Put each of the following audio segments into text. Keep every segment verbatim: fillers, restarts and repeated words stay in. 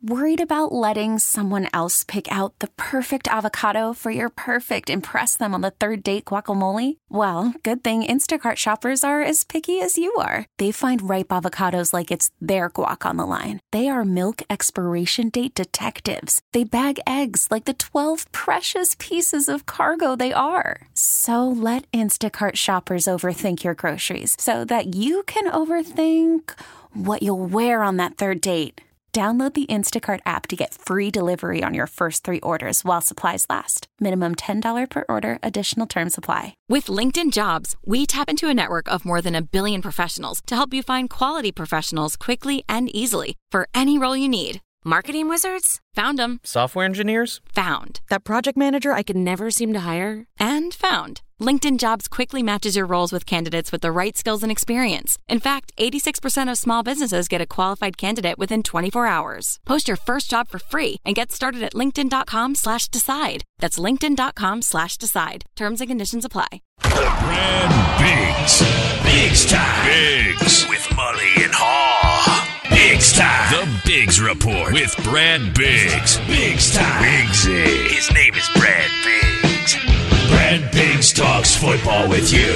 Worried about letting someone else pick out the perfect avocado for your perfect impress them on the third date guacamole? Well, good thing Instacart shoppers are as picky as you are. They find ripe avocados like it's their guac on the line. They are milk expiration date detectives. They bag eggs like the twelve precious pieces of cargo they are. So let Instacart shoppers overthink your groceries so that you can overthink what you'll wear on that third date. Download the Instacart app to get free delivery on your first three orders while supplies last. Minimum ten dollars per order. Additional terms apply. With LinkedIn Jobs, we tap into a network of more than a billion professionals to help you find quality professionals quickly and easily for any role you need. Marketing wizards? Found them. Software engineers? Found. That project manager I could never seem to hire? And found. LinkedIn Jobs quickly matches your roles with candidates with the right skills and experience. In fact, eighty-six percent of small businesses get a qualified candidate within twenty-four hours. Post your first job for free and get started at linkedin.com slash decide. That's linkedin.com slash decide. Terms and conditions apply. Brad Biggs. Biggs time. Biggs. With Mully and Haw. Biggs time. The Biggs Report with Brad Biggs. Biggs time. Biggsy. His name is Brad Biggs. Brad Biggs talks football with you.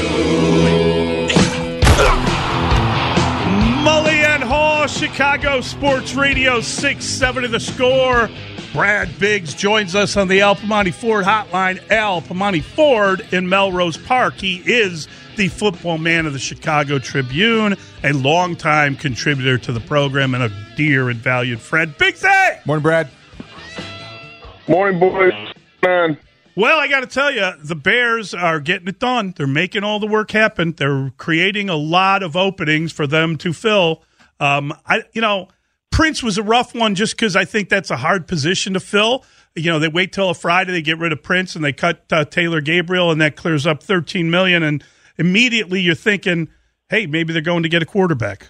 Mully and Haw, Chicago Sports Radio, six seventy The Score. Brad Biggs joins us on the Al Piemonte Ford hotline. Al Piemonte Ford in Melrose Park. He is the football man of the Chicago Tribune, a longtime contributor to the program and a dear and valued friend. Biggsy! Morning, Brad. Morning, boys. Man. Well, I got to tell you, the Bears are getting it done. They're making all the work happen. They're creating a lot of openings for them to fill. Um, I, you know, Prince was a rough one just because I think that's a hard position to fill. You know, they wait till a Friday, they get rid of Prince, and they cut uh, Taylor Gabriel, and that clears up thirteen million dollars. And immediately you're thinking, hey, maybe they're going to get a quarterback.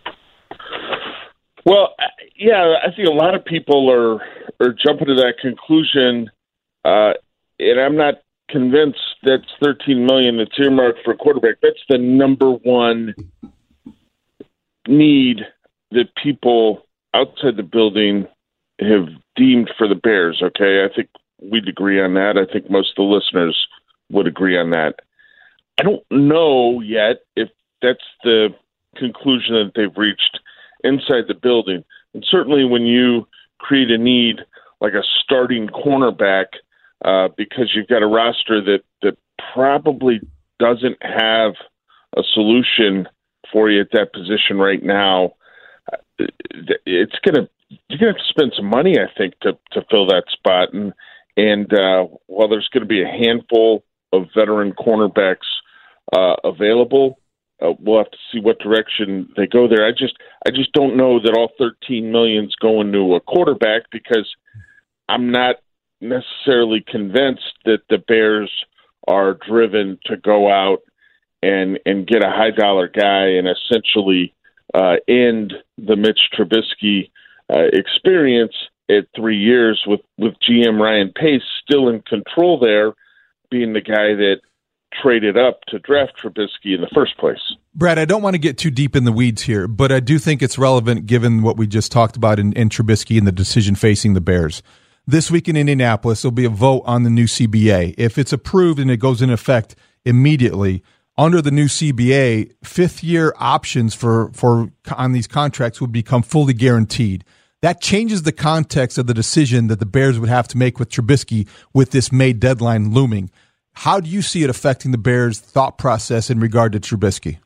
Well, yeah, I think a lot of people are are jumping to that conclusion, uh, and I'm not convinced that's thirteen million dollars that's earmarked for a quarterback. That's the number one need that people outside the building have deemed for the Bears, okay? I think we'd agree on that. I think most of the listeners would agree on that. I don't know yet if that's the conclusion that they've reached inside the building. And certainly when you create a need like a starting cornerback uh, because you've got a roster that, that probably doesn't have a solution for you at that position right now, it's going to you're going to have to spend some money, I think, to, to fill that spot. And, and uh, while there's going to be a handful of veteran cornerbacks uh, available, uh, we'll have to see what direction they go there. I just I just don't know that all thirteen million dollars is going to a quarterback because I'm not necessarily convinced that the Bears are driven to go out and, and get a high-dollar guy and essentially uh, end the Mitch Trubisky uh, experience at three years with, with G M Ryan Pace still in control there, being the guy that traded up to draft Trubisky in the first place. Brad, I don't want to get too deep in the weeds here, but I do think it's relevant given what we just talked about in, in Trubisky and the decision facing the Bears. This week in Indianapolis, there'll be a vote on the new C B A. If it's approved and it goes into effect immediately, under the new C B A, fifth-year options for, for on these contracts would become fully guaranteed. That changes the context of the decision that the Bears would have to make with Trubisky with this May deadline looming. How do you see it affecting the Bears' thought process in regard to Trubisky?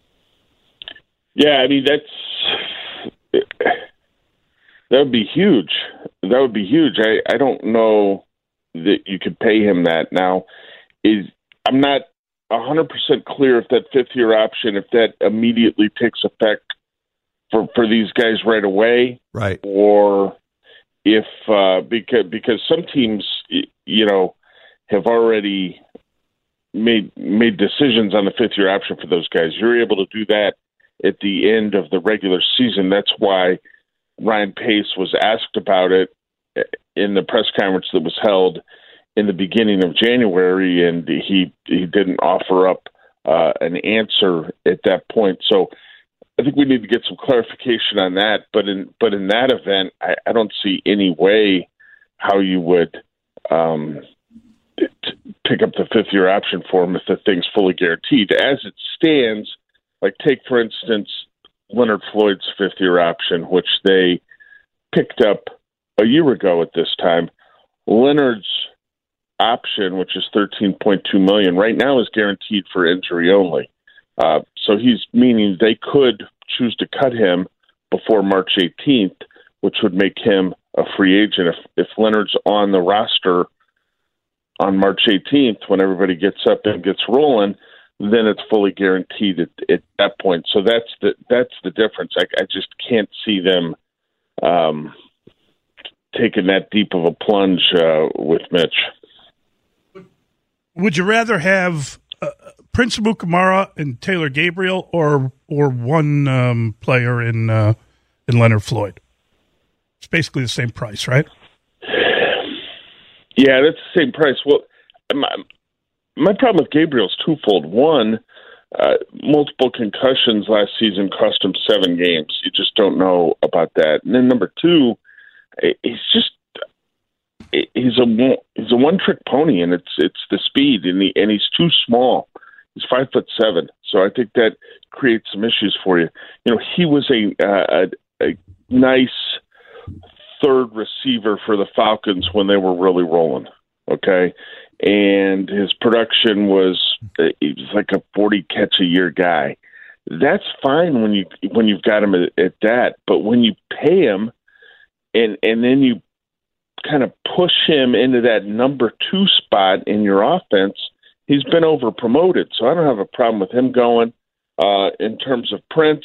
Yeah, I mean, that's that would be huge. That would be huge. I, I don't know that you could pay him that now. Is I'm not one hundred percent clear if that fifth-year option, if that immediately takes effect for, for these guys right away. Right. Or if uh, because, because some teams, you know, have already made made decisions on the fifth-year option for those guys. You're able to do that at the end of the regular season. That's why Ryan Pace was asked about it in the press conference that was held in the beginning of January, and he he didn't offer up uh, an answer at that point. So I think we need to get some clarification on that. But in but in that event, I, I don't see any way how you would um, t- pick up the fifth year option for him if the thing's fully guaranteed. As it stands, like take for instance Leonard Floyd's fifth year option, which they picked up a year ago at this time. Leonard's option, which is thirteen point two million dollars, right now is guaranteed for injury only. Uh, so he's meaning they could choose to cut him before March eighteenth, which would make him a free agent. If, if Leonard's on the roster on March eighteenth, when everybody gets up and gets rolling, then it's fully guaranteed at, at that point. So that's the that's the difference. I, I just can't see them um, taking that deep of a plunge uh, with Mitch. Would you rather have uh, Prince Amukamara and Taylor Gabriel, or or one um, player in uh, in Leonard Floyd? It's basically the same price, right? Yeah, that's the same price. Well, my, my problem with Gabriel is twofold. One, uh, multiple concussions last season cost him seven games. You just don't know about that. And then number two, he's just he's a he's a one trick pony, and it's it's the speed, and he, and he's too small. He's five foot seven, so I think that creates some issues for you. You know, he was a uh, a, a nice third receiver for the Falcons when they were really rolling. Okay, and his production was he was like a forty catch a year guy. That's fine when you when you've got him at, at that, but when you pay him, and and then you kind of push him into that number two spot in your offense, he's been over promoted. So I don't have a problem with him going. Uh, in terms of Prince,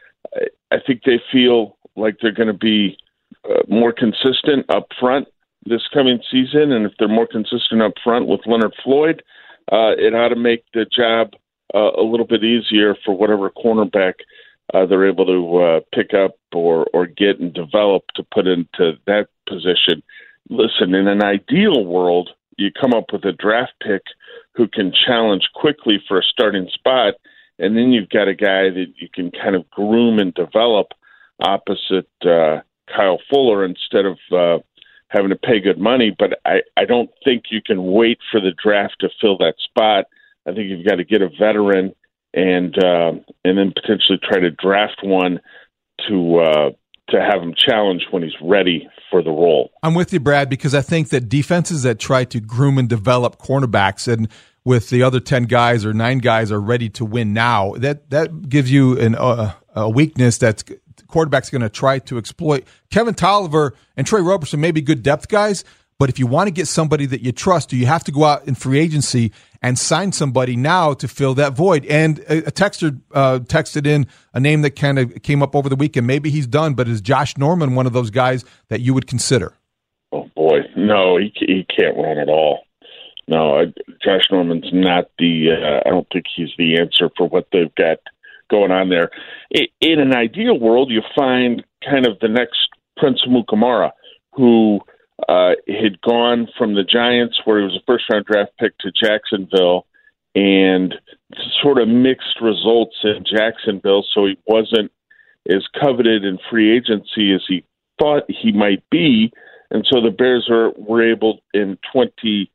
I think they feel like they're going to be uh, more consistent up front this coming season. And if they're more consistent up front with Leonard Floyd, uh, it ought to make the job uh, a little bit easier for whatever cornerback uh, they're able to uh, pick up or, or get and develop to put into that position. Listen, in an ideal world, you come up with a draft pick who can challenge quickly for a starting spot, and then you've got a guy that you can kind of groom and develop opposite uh, Kyle Fuller instead of uh, having to pay good money. But I, I don't think you can wait for the draft to fill that spot. I think you've got to get a veteran and uh, and then potentially try to draft one to uh, to have him challenge when he's ready for the role. I'm with you, Brad, because I think that defenses that try to groom and develop cornerbacks, and with the other ten guys or nine guys are ready to win now, that that gives you an, uh, a weakness that's quarterback's going to try to exploit. Kevin Tolliver and Trey Roberson may be good depth guys, but if you want to get somebody that you trust, you have to go out in free agency and sign somebody now to fill that void. And a, a texter uh, texted in a name that kind of came up over the weekend. Maybe he's done, but is Josh Norman one of those guys that you would consider? Oh, boy. No, he, he can't run at all. No, I, Josh Norman's not the uh, – I don't think he's the answer for what they've got going on there. In, in an ideal world, you find kind of the next Prince Amukamara, who – Uh, had gone from the Giants, where he was a first-round draft pick, to Jacksonville, and sort of mixed results in Jacksonville, so he wasn't as coveted in free agency as he thought he might be. And so the Bears are, were able in twenty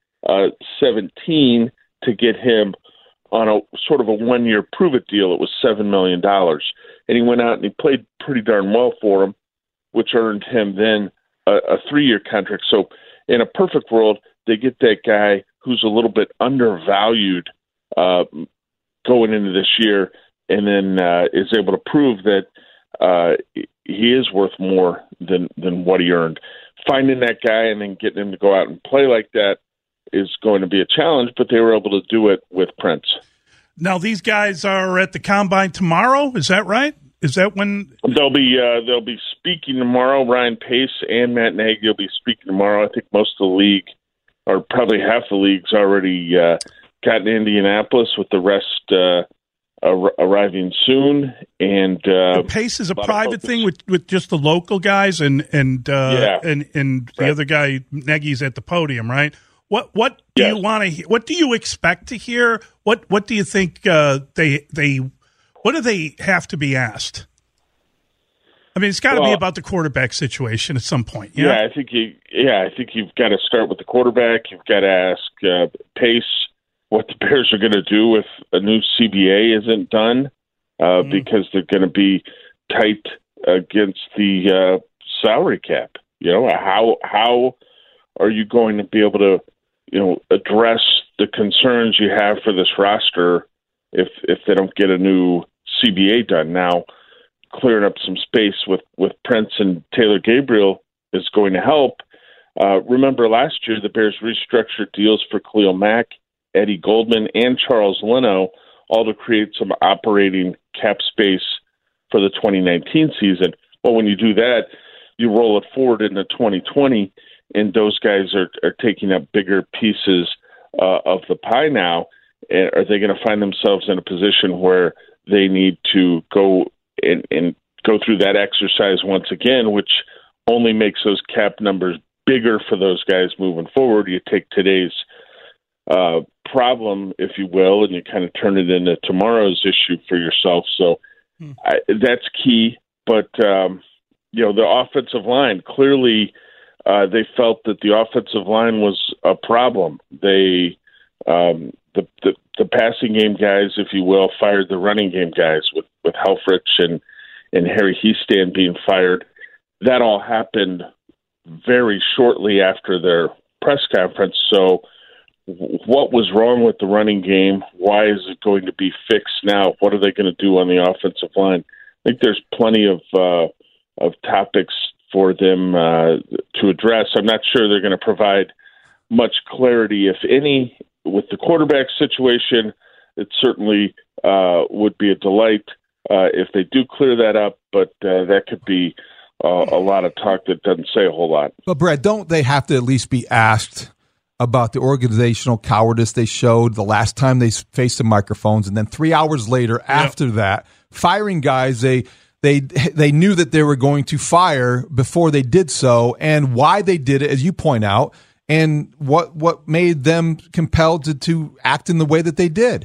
seventeen to get him on a sort of a one-year prove-it deal. It was seven million dollars. And he went out and he played pretty darn well for him, which earned him then a, a three-year contract. So in a perfect world, they get that guy who's a little bit undervalued uh, going into this year, and then uh, is able to prove that uh, he is worth more than, than what he earned. Finding that guy and then getting him to go out and play like that is going to be a challenge, but they were able to do it with Prince. Now, these guys are at the Combine tomorrow. Is that right? Is that when they'll be uh, they'll be speaking tomorrow? Ryan Pace and Matt Nagy will be speaking tomorrow. I think most of the league, or probably half the league's already uh, gotten to Indianapolis, with the rest uh, ar- arriving soon. And uh, the Pace is a, a private thing with, with just the local guys, and and uh, yeah. and and the right. other guy Nagy's at the podium, right? What what do yes. you want to? What do you expect to hear? What what do you think uh, they they? What do they have to be asked? I mean, it's got to well, be about the quarterback situation at some point. Yeah, yeah I think you. Yeah, I think you've got to start with the quarterback. You've got to ask uh, Pace what the Bears are going to do if a new C B A isn't done, uh, mm. because they're going to be tight against the uh, salary cap. You know, how how are you going to be able to, you know, address the concerns you have for this roster if if they don't get a new C B A done now? Clearing up some space with, with Prince and Taylor Gabriel is going to help. Uh, remember last year, the Bears restructured deals for Khalil Mack, Eddie Goldman, and Charles Leno, all to create some operating cap space for the twenty nineteen season. Well, when you do that, you roll it forward into twenty twenty, and those guys are, are taking up bigger pieces uh, of the pie now. And are they going to find themselves in a position where they need to go And, and go through that exercise once again, which only makes those cap numbers bigger for those guys moving forward? You take today's uh, problem, if you will, and you kind of turn it into tomorrow's issue for yourself. So hmm. I, that's key. But, um, you know, the offensive line, clearly uh, they felt that the offensive line was a problem. They um, the, the the passing game guys, if you will, fired the running game guys with, with Helfrich and, and Harry Hiestand being fired. That all happened very shortly after their press conference. So what was wrong with the running game? Why is it going to be fixed now? What are they going to do on the offensive line? I think there's plenty of uh, of topics for them uh, to address. I'm not sure they're going to provide much clarity, if any. With the quarterback situation, it certainly uh, would be a delight uh, if they do clear that up, but uh, that could be uh, a lot of talk that doesn't say a whole lot. But, Brad, don't they have to at least be asked about the organizational cowardice they showed the last time they faced the microphones, and then three hours later after yep. that, firing guys they they they knew that they were going to fire before they did so, and why they did it, as you point out, and what what made them compelled to, to act in the way that they did.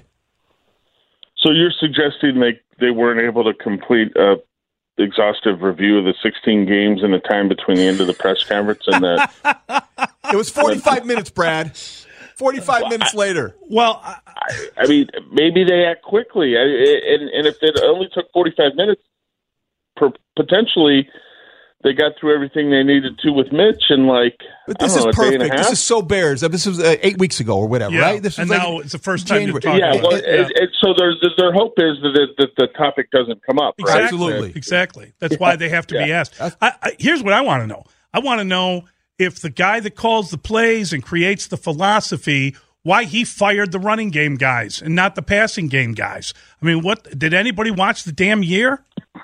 So you're suggesting they, they weren't able to complete a exhaustive review of the sixteen games in the time between the end of the press conference and the... It was forty-five minutes, Brad. forty-five well, minutes I, later. Well, I, I mean, maybe they act quickly. I, and, and if it only took forty-five minutes, per, potentially... they got through everything they needed to with Mitch in like, but this I don't is know, a day perfect. and a half. This is so Bears. This was uh, eight weeks ago or whatever, yeah. right? This and was now like it's the first time January. to talk yeah, about well, it. Yeah. It, it, so their their hope is that, it, that the topic doesn't come up. Exactly. Right? Absolutely. Exactly. That's why they have to yeah. be asked. I, I, here's what I want to know. I want to know if the guy that calls the plays and creates the philosophy, why he fired the running game guys and not the passing game guys. I mean, what did anybody watch the damn year?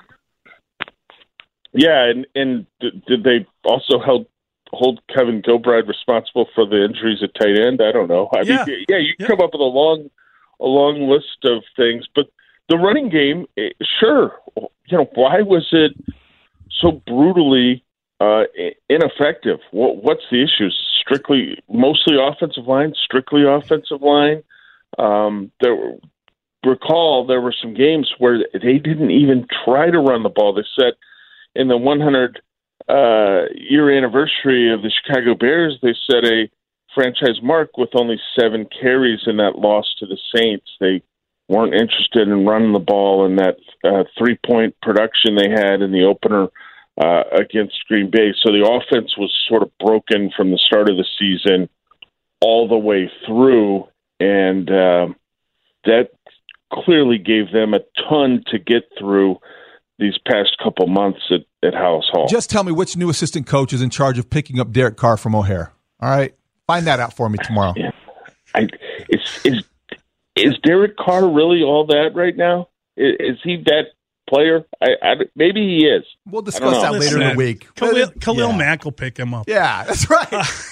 Yeah, and, and did they also hold, hold Kevin Gilbride responsible for the injuries at tight end? I don't know. I yeah. mean, yeah, you can yeah. come up with a long, a long list of things, but the running game, sure. You know, why was it so brutally uh, ineffective? What, what's the issue? Strictly, mostly offensive line, strictly offensive line. Um, there were, recall there were some games where they didn't even try to run the ball. They said, in the one hundred uh, year anniversary of the Chicago Bears, they set a franchise mark with only seven carries in that loss to the Saints. They weren't interested in running the ball in that uh, three-point production they had in the opener uh, against Green Bay. So the offense was sort of broken from the start of the season all the way through, and uh, that clearly gave them a ton to get through these past couple months at, at House Hall. Just tell me which new assistant coach is in charge of picking up Derek Carr from O'Hare. All right? Find that out for me tomorrow. Yeah. I, is, is, is Derek Carr really all that right now? Is, is he that player? I, I, maybe he is. We'll discuss that later in the week. Khalil, Khalil yeah. Mack will pick him up. Yeah, that's right.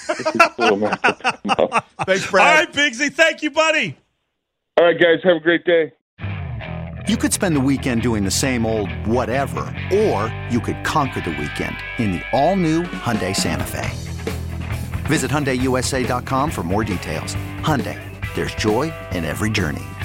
Thanks, Brad. All right, Bigsy. Thank you, buddy. All right, guys. Have a great day. You could spend the weekend doing the same old whatever, or you could conquer the weekend in the all-new Hyundai Santa Fe. Visit Hyundai U S A dot com for more details. Hyundai, there's joy in every journey.